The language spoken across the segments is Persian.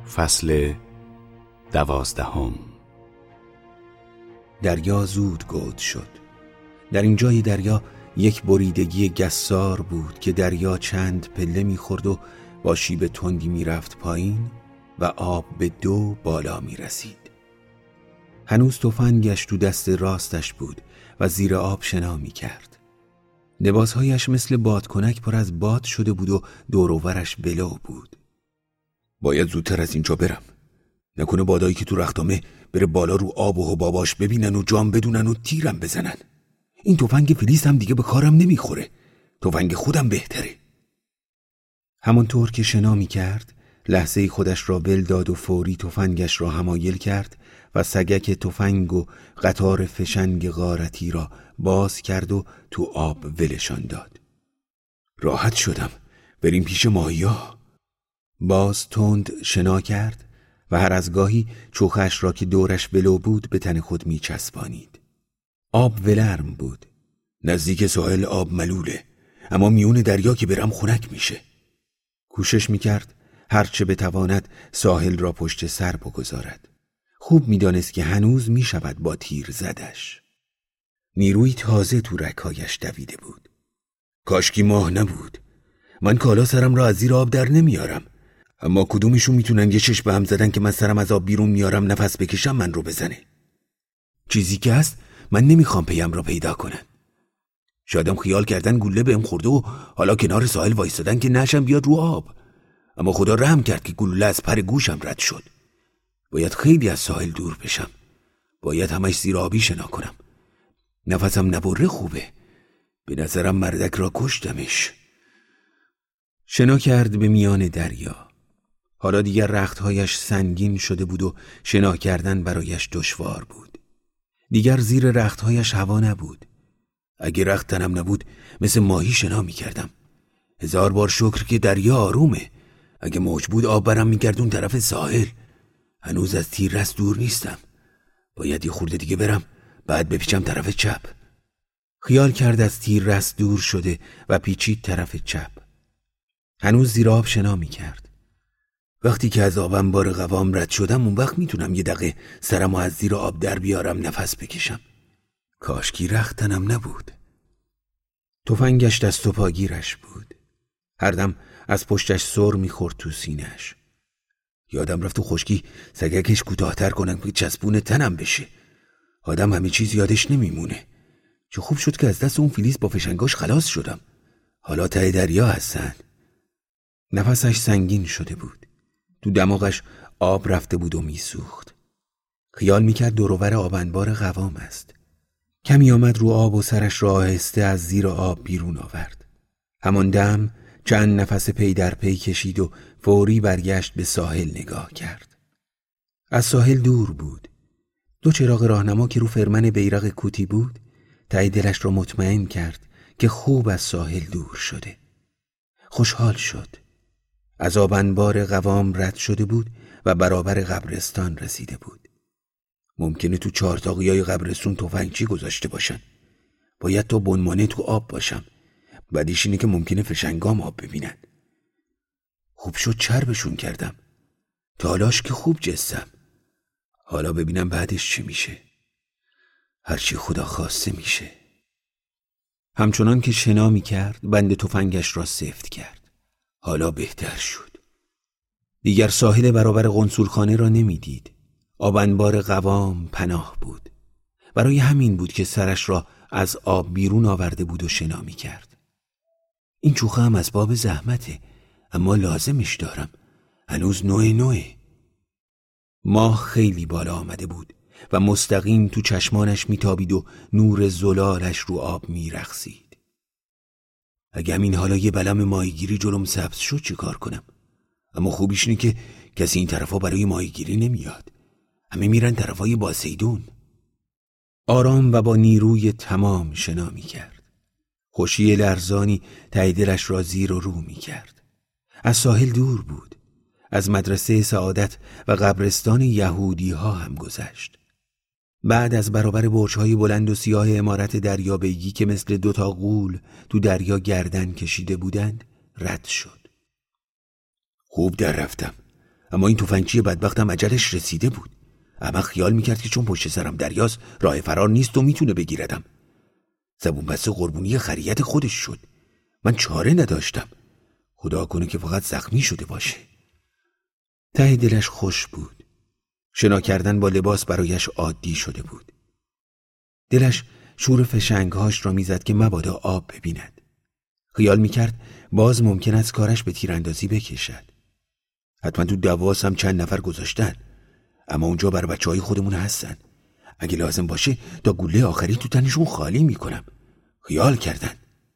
فصل 12. دریا زود گود شد. در این جای دریا یک بریدگی گسار بود که دریا چند پله می‌خورد و با شیب تندی می‌رفت پایین و آب به 2 بالا می‌رسید. هنوز تفنگش تو دست راستش بود و زیر آب شنا می‌کرد. لباسهایش مثل بادکنک پر از باد شده بود و دور و برش ولو بود. باید زودتر از اینجا برم، نکنه بادایی که تو رختامه بره بالا رو آب و حباباش ببینن و جام بدونن و تیرم بزنن. این تفنگ فلیس هم دیگه به کارم نمیخوره، تفنگ خودم بهتره. همانطور که شنا می‌کرد لحظه‌ای خودش را ول داد و فوری تفنگش را حمایل کرد و سگک تفنگ و قطار فشنگ غارتی را باز کرد و تو آب ولشان داد. راحت شدم، بریم پیش ماهیا. باز تند شنا کرد و هر از گاهی چوخش را که دورش ولو بود به تن خود می‌چسبانید. آب ولرم بود. نزدیک ساحل آب ملوله، اما میون دریا که برم خنک میشه. کوشش می‌کرد هرچه بتواند ساحل را پشت سر بگذارد. خوب می‌دانست که هنوز می‌شود با تیر زدش. نیروی تازه تو رگ‌هایش دویده بود. کاشکی ماه نبود. من کالا سرم را از زیر آب در نمیارم، اما کدومشون میتونن یه چشم به هم زدن که من سرم از آب بیرون میارم نفس بکشم من رو بزنه؟ چیزی که هست من نمیخوام پیم را پیدا کنن. شایدم خیال کردن گوله بهم خورده و حالا کنار ساحل وایستادن که نشم بیاد رو آب، اما خدا رحم کرد که گلوله از پر گوشم رد شد. باید خیلی از ساحل دور بشم، باید همش زیر آبی شنا کنم. نفسم نبره خوبه، به نظرم مردک را کشتمش. شنا کرد به میان دریا. حالا دیگر رختهایش سنگین شده بود و شنا کردن برایش دشوار بود. دیگر زیر رختهایش هوا نبود. اگه رخت تنم نبود مثل ماهی شنا میکردم. 1000 بار شکر که دریا آرومه. اگه موج بود آب برم میگردون طرف ساحل. هنوز از تیررس دور نیستم، باید یه خورده دیگه برم بعد بپیچم طرف چپ. خیال کرد از تیررس دور شده و پیچید طرف چپ. هنوز زیر آب شنا میکرد. وقتی که از آب انبار قوام رد شدم اون وقت میتونم یه دقیقه سرمو از زیر آب در بیارم نفس بکشم. کاشکی رخت تنم نبود. تفنگش دست و پاگیرش بود. هر دم از پشتش سر میخورد تو سینه‌اش. یادم رفت تو خشکی سگکش کوتاه‌تر کنم که چسبون تنم بشه. آدم همه چیز یادش نمیمونه. چه خوب شد که از دست اون فلیس با فشنگاش خلاص شدم. حالا ته دریا هستن. نفسش سنگین شده بود. تو دماغش آب رفته بود و میسوخت. خیال میکرد دور و بر آب انبار قوام است. کمی آمد رو آب و سرش را آهسته از زیر آب بیرون آورد. همان دم چند نفس پی در پی کشید و فوری برگشت به ساحل نگاه کرد. از ساحل دور بود. 2 چراغ راهنما که رو فرمن بیرق کوتی بود ته دلش را مطمئن کرد که خوب از ساحل دور شده. خوشحال شد. از آب انبار قوام رد شده بود و برابر قبرستان رسیده بود. ممکنه تو چهارتاقیای قبرستون تفنگچی گذاشته باشن. باید تا بنمانه تو آب باشم. بعدیش اینه که ممکنه فشنگام آب ببینن. خوب شد چربشون کردم. تا حالاش که خوب جستم. حالا ببینم بعدش چه میشه. هرچی خدا خواسته میشه. همچنان که شنا میکرد بند تفنگش را سفت کرد. حالا بهتر شد. دیگر ساحل برابر قنصولخانه را نمیدید. آب انبار قوام پناه بود. برای همین بود که سرش را از آب بیرون آورده بود و شنا میکرد. این چوخه هم اسباب زحمته، اما لازمش دارم. هنوز نوعه. ماه خیلی بالا آمده بود و مستقیم تو چشمانش میتابید و نور زلالش رو آب میرقصید. اگه همین حالا یه بلم ماهیگیری جلوم سبز شد چی کار کنم؟ اما خوبیش اینه که کسی این طرفا برای ماهیگیری نمیاد. همه میرن طرفای باسیدون. آرام و با نیروی تمام شنا میکرد. خوشی لرزانی ته دلش را زیر و رو میکرد. از ساحل دور بود. از مدرسه سعادت و قبرستان یهودی ها هم گذشت. بعد از برابر برج‌های بلند و سیاه عمارت دریابیگی که مثل 2 تا غول تو دریا گردن کشیده بودند رد شد. خوب در رفتم، اما این تفنگچی بدبختم اجلش رسیده بود. اما خیال میکرد که چون پشت سرم دریاست راه فرار نیست و میتونه بگیردم. زبون بسته قربونی خریت خودش شد. من چاره نداشتم. خدا کنه که فقط زخمی شده باشه. ته دلش خوش بود. شنا کردن با لباس برایش عادی شده بود. دلش شور فشنگهاش را میزد که مبادا آب ببیند. خیال میکرد باز ممکن است کارش به تیراندازی بکشد. حتما تو دواس هم چند نفر گذاشتن، اما اونجا بر بچه‌های خودمون هستن. اگه لازم باشه تا گوله آخری تو تنشون خالی میکنم. خیال کردن.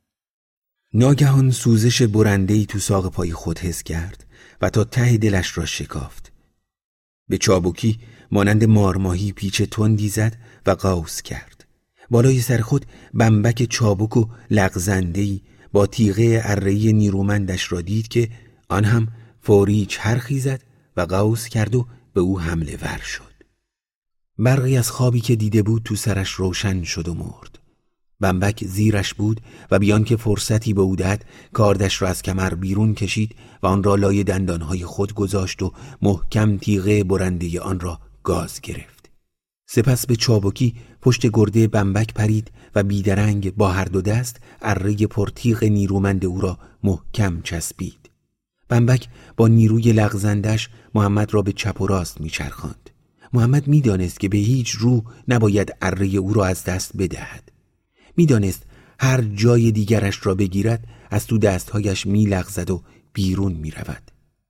ناگهان سوزش برنده‌ای تو ساق پای خود حس کرد و تا ته دلش را شکافت. به چابکی مانند مارماهی پیچ تندی زد و قوس کرد. بالای سر خود بمبک چابک و لغزنده‌ای با تیغه اره‌ای نیرومندش را دید که آن هم فوری چرخی زد و قوس کرد و به او حمله ور شد. برقی از خوابی که دیده بود تو سرش روشن شد و مرد. بمبک زیرش بود و بیان که فرصتی به او دهد کاردش را از کمر بیرون کشید و آن را لای دندانهای خود گذاشت و محکم تیغه برنده آن را گاز گرفت. سپس به چابکی پشت گرده بمبک پرید و بیدرنگ با هر دو دست اره پرتیغ نیرومند او را محکم چسبید. بمبک با نیروی لغزندش محمد را به چپ و راست میچرخاند. محمد میدانست که به هیچ رو نباید اره او را از دست بدهد. میدانست هر جای دیگرش را بگیرد از تو دستهایش میلغزد و بیرون میرود.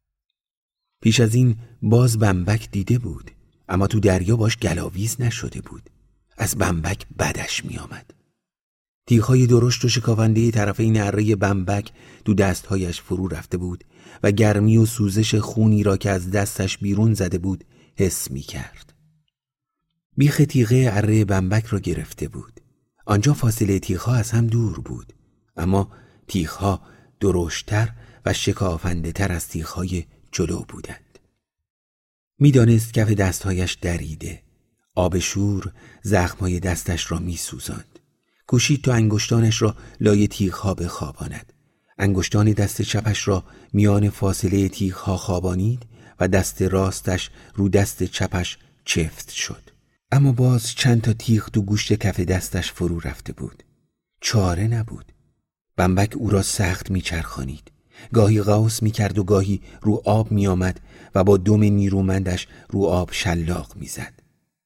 پیش از این باز بمبک دیده بود، اما تو دریا باش گلاویز نشده بود. از بمبک بدش میآمد. تیغ‌های درشت و شکافنده طرفین اره بمبک تو دستهایش فرو رفته بود و گرمی و سوزش خونی را که از دستش بیرون زده بود حس می‌کرد. بیخ تیغه اره بمبک را گرفته بود. آنجا فاصله تیغ‌ها از هم دور بود، اما تیغ‌ها درشت‌تر و شکافنده‌تر از تیغ‌های جلو بودند. می‌دانست کف دستهایش دریده. آب شور زخم‌های دستش را می‌سوزاند. کوشید تا انگشتانش را لای تیغ‌ها بخواباند. انگشتان دست چپش را میان فاصله تیغ‌ها خوابانید و دست راستش رو دست چپش چفت شد. اما باز چند تا تیغ تو گوشت کف دستش فرو رفته بود. چاره نبود. بمبک او را سخت میچرخانید. گاهی قوس میکرد و گاهی رو آب میآمد و با دم نیرومندش رو آب شلاق میزد.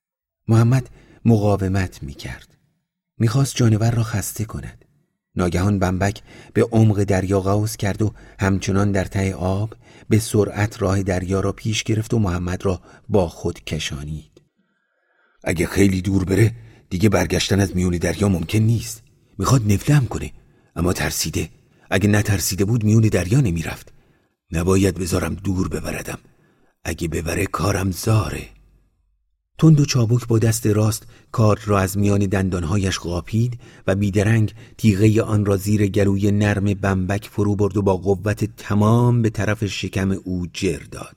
محمد مقاومت میکرد. میخواست جانور را خسته کند. ناگهان بمبک به عمق دریا قوس کرد و همچنان در ته آب به سرعت راه دریا را پیش گرفت و محمد را با خود کشانید. اگه خیلی دور بره دیگه برگشتن از میون دریا ممکن نیست. میخواد نفلم کنه، اما ترسیده. اگه نترسیده بود میون دریا نمیرفت. نباید بذارم دور ببردم. اگه ببره کارم زاره. تند و چابک با دست راست کارد را از میان دندانهایش قاپید و بیدرنگ تیغه آن را زیر گلوی نرم بمبک فرو برد و با قوت تمام به طرف شکم او جر داد.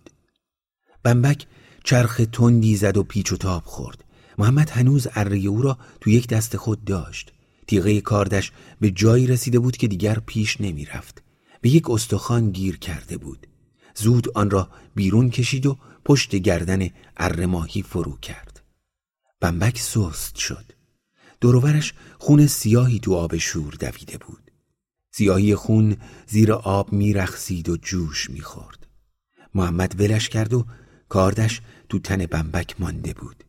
بمبک چرخ تندی زد و پیچ و تاب خورد. محمد هنوز اره او را تو یک دست خود داشت. تیغه کاردش به جایی رسیده بود که دیگر پیش نمی رفت. به یک استخوان گیر کرده بود. زود آن را بیرون کشید و پشت گردن اره ماهی فرو کرد. بمبک سست شد. دوروبرش خون سیاهی تو آب شور دویده بود. سیاهی خون زیر آب می رقصید و جوش می خورد. محمد ولش کرد و کاردش تو تن بمبک مانده بود.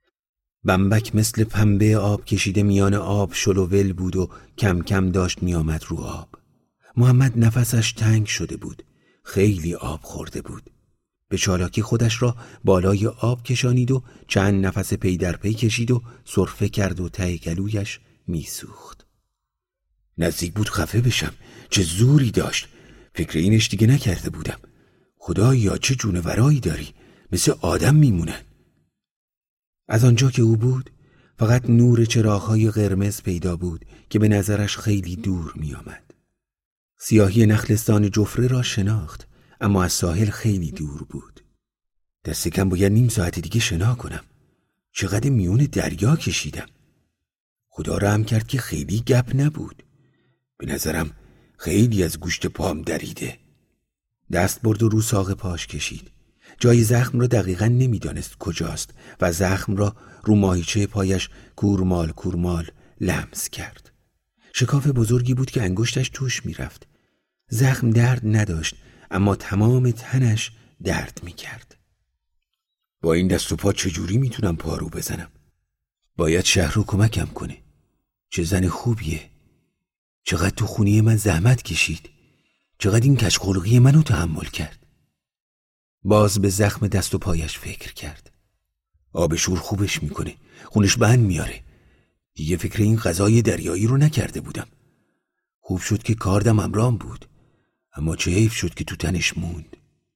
بمبک مثل پنبه آب کشیده میان آب شلوول بود و کم کم داشت می آمد رو آب. محمد نفسش تنگ شده بود. خیلی آب خورده بود. به چالاکی خودش را بالای آب کشانید و چند نفس پی در پی کشید و سرفه کرد و ته گلویش می سوخت. نزدیک بود خفه بشم. چه زوری داشت. فکر اینش دیگه نکرده بودم. خدایا چه جونورایی داری. مثل آدم میمونن. از آنجا که او بود فقط نور چراغ‌های قرمز پیدا بود که به نظرش خیلی دور می آمد. سیاهی نخلستان جفره را شناخت، اما از ساحل خیلی دور بود. دست کم باید نیم ساعت دیگه شنا کنم. چقدر میون دریا کشیدم. خدا رحم کرد که خیلی گپ نبود. به نظرم خیلی از گوشت پام دریده. دست برد و رو ساق پاش کشید. جای زخم را دقیقاً نمیدانست کجاست و زخم را رو ماهیچه پایش کورمال لمس کرد. شکاف بزرگی بود که انگشتش توش میرفت. زخم درد نداشت، اما تمام تنش درد میکرد. با این دست و پا چجوری میتونم پارو بزنم؟ باید شهرو کمکم کنه. چه زن خوبیه. چقدر تو خونه من زحمت کشید. چقدر این کژخلقی منو تحمل کرد. باز به زخم دست و پایش فکر کرد. آب شور خوبش میکنه، خونش بند میاره. دیگه فکر این غذای دریایی رو نکرده بودم. خوب شد که کاردم امرام بود، اما چه حیف شد که تو تنش موند.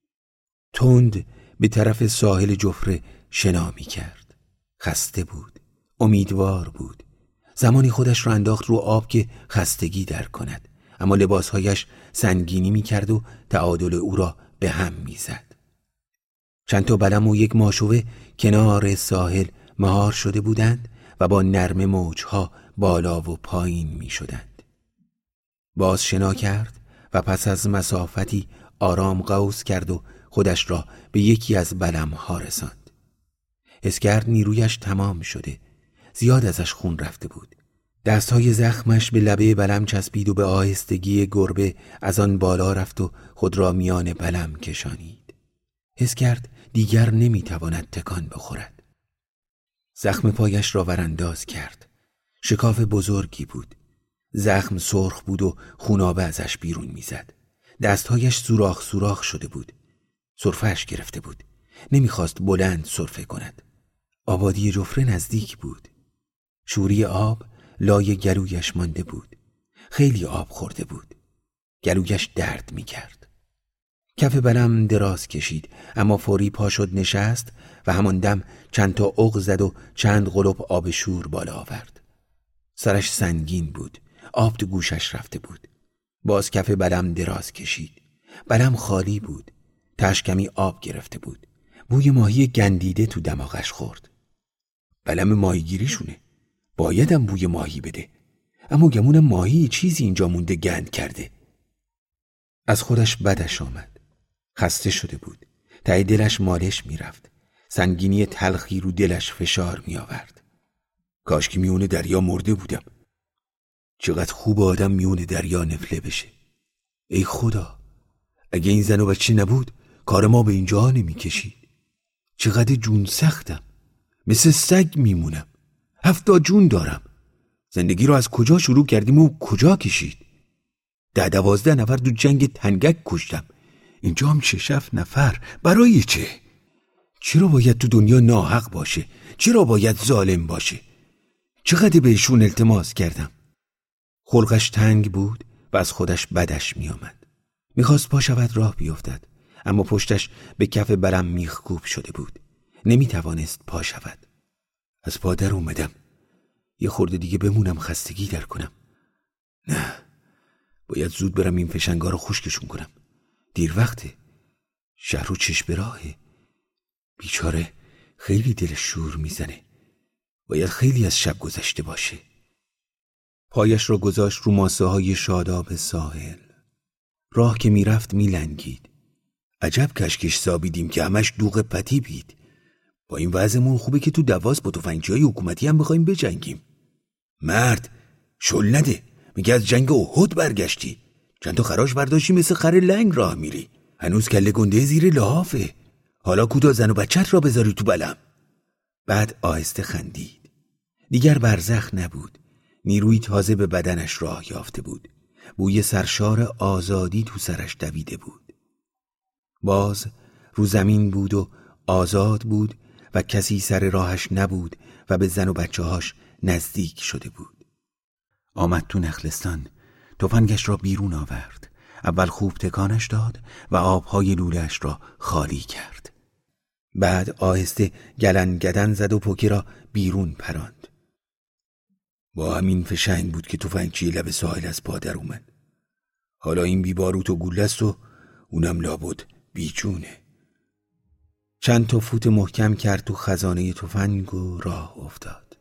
تند به طرف ساحل جفره شنا میکرد. خسته بود، امیدوار بود. زمانی خودش را انداخت رو آب که خستگی در کند، اما لباسهایش سنگینی میکرد و تعادل او را به هم میزد. چند تا بلم و یک ماشوه کنار ساحل مهار شده بودند و با نرم موجها بالا و پایین می شدند. باز شنا کرد و پس از مسافتی آرام غوص کرد و خودش را به یکی از بلمها رساند. حس کرد نیرویش تمام شده. زیاد ازش خون رفته بود. دستهای زخمش به لبه بلم چسبید و به آهستگی گربه از آن بالا رفت و خود را میان بلم کشانید. حس کرد دیگر نمیتواند تکان بخورد. زخم پایش را ورانداز کرد. شکاف بزرگی بود. زخم سرخ بود و خونابه ازش بیرون میزد. دستهایش سوراخ شده بود. سرفه‌اش گرفته بود. نمیخواست بلند سرفه کند. آبادی جفره نزدیک بود. شوری آب لای گلویش مانده بود. خیلی آب خورده بود. گلویش درد میکرد. کف بلم دراز کشید، اما فوری پا شد نشست و همان دم چند تا عق زد و چند قلپ آب شور بالا آورد. سرش سنگین بود. آب تو گوشش رفته بود. باز کف بلم دراز کشید. بلم خالی بود. تهش کمی آب گرفته بود. بوی ماهی گندیده تو دماغش خورد. بلم ماهیگیریشونه. بایدم بوی ماهی بده. اما گمونم ماهی چیزی اینجا مونده گند کرده. از خودش بدش آمد. خسته شده بود. ته دلش مالش میرفت. سنگینی تلخی رو دلش فشار می آورد. کاش که میون دریا مرده بودم. چقدر خوب آدم میون دریا نفله بشه. ای خدا، اگه این زن و بچه نبود کار ما به اینجا نمی کشید. چقدر جون سختم. مثل سگ میمونم. 70 جون دارم. زندگی رو از کجا شروع کردیم و کجا کشید؟ 10-12 نفر تو جنگ تنگک کشتم. اینجا هم 6-7 نفر. برای چه؟ چرا باید تو دنیا ناحق باشه؟ چرا باید ظالم باشه؟ چقدر بهشون التماس کردم. خلقش تنگ بود و از خودش بدش می آمد. میخواست پا شود راه بیفتد، اما پشتش به کف بلم میخکوب شده بود. نمیتوانست پا شود. از پا در اومدم. یه خورده دیگه بمونم خستگی در کنم. نه، باید زود برم این فشنگا رو خشکشون کنم. دیر وقته. شهرو چشم راهه. بیچاره خیلی دلش شور میزنه. باید خیلی از شب گذشته باشه. پایش را گذاشت رو ماسه های شاداب ساحل. راه که میرفت میلنگید. عجب کشکش سابیدیم که همش دوغ پتی بید. با این وضعمون خوبه که تو دواس با تفنگچی‌های حکومتی هم بخوایم بجنگیم. مرد شل نده. میگه از جنگ احد برگشتی. چند تا خراش برداشتی مثل خر لنگ راه میری. هنوز کله گنده زیر لحافه. حالا کوتا زن و بچت را بذاری تو بلم. بعد آهسته خندید. دیگر برزخ نبود. نیروی تازه به بدنش راه یافته بود. بوی سرشار آزادی تو سرش دویده بود. باز رو زمین بود و آزاد بود و کسی سر راهش نبود و به زن و بچه‌هاش نزدیک شده بود. آمد تو نخلستان. تفنگش را بیرون آورد. اول خوب تکانش داد و آبهای لوله‌اش را خالی کرد. بعد آهسته گلن گدن زد و پوکی را بیرون پراند. با همین فشنگ بود که تفنگچی لب ساحل از پا در اومد. حالا این بی باروت و گوله است و اونم لابد بیجونه. چند تا فوت محکم کرد تو خزانه تفنگ و راه افتاد.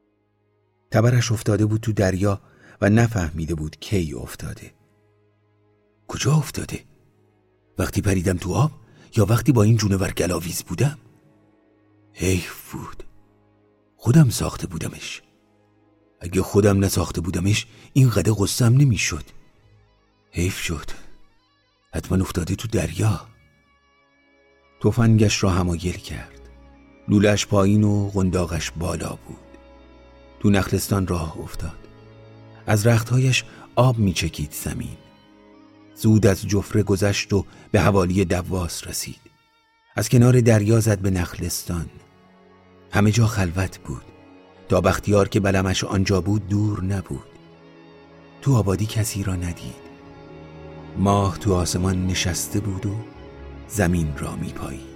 تبرش افتاده بود تو دریا و نفهمیده بود کی افتاده. کجا افتاده؟ وقتی پریدم تو آب یا وقتی با این جونور گلاویز بودم؟ حیف بود، خودم ساخته بودمش. اگه خودم نساخته بودمش این قدر قصم نمیشد. حیف شد، حتما افتاده تو دریا. تفنگش را حمایل کرد. لوله‌اش پایین و قنداقش بالا بود. تو نخلستان راه افتاد. از رختهایش آب میچکید زمین. زود از جفره گذشت و به حوالی دواس رسید. از کنار دریا زد به نخلستان. همه جا خلوت بود. تا بختیار که بلمش آنجا بود دور نبود. تو آبادی کسی را ندید. ماه تو آسمان نشسته بود و زمین را میپایید.